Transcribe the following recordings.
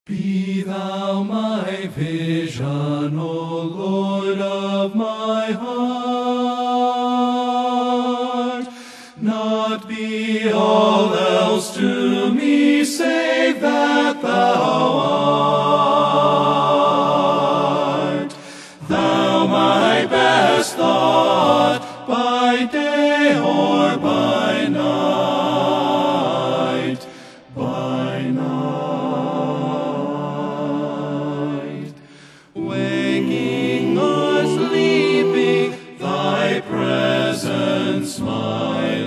Be thou my vision, O Lord of my heart. Not be all else to me, save that thou art. Thou my best thought, by day or by night, by night. Waking or sleeping, thy presence my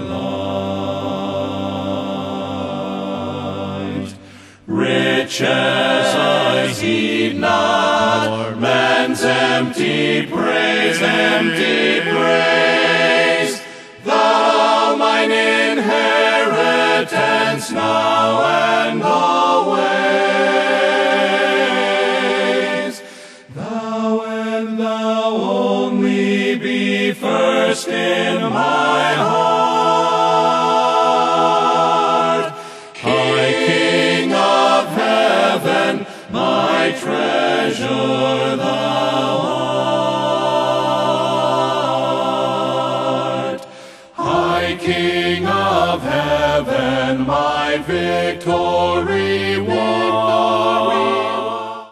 light. Riches I heed not, or man's empty praise, Thou mine inheritance now and always. Thou and thou only be first in my heart. High King of heaven, my treasure thou art. High King of heaven, my victory won.